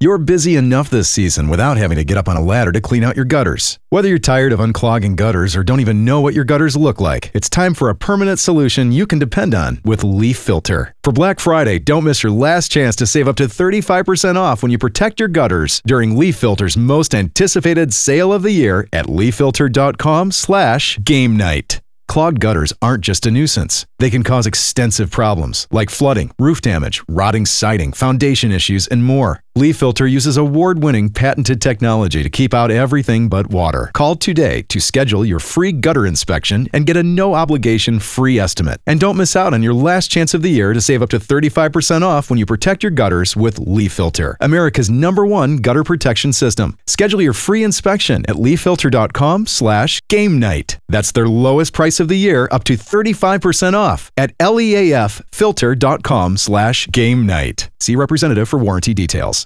You're busy enough this season without having to get up on a ladder to clean out your gutters. Whether you're tired of unclogging gutters or don't even know what your gutters look like, it's time for a permanent solution you can depend on with Leaf Filter. For Black Friday, don't miss your last chance to save up to 35% off when you protect your gutters during Leaf Filter's most anticipated sale of the year at leaffilter.com/game night. Clogged gutters aren't just a nuisance. They can cause extensive problems like flooding, roof damage, rotting siding, foundation issues, and more. Leaf Filter uses award-winning patented technology to keep out everything but water. Call today to schedule your free gutter inspection and get a no-obligation free estimate. And don't miss out on your last chance of the year to save up to 35% off when you protect your gutters with Leaf Filter, America's #1 gutter protection system. Schedule your free inspection at leaffilter.com/game night. That's their lowest price of the year, up to 35% off at leaffilter.com/game night. See representative for warranty details.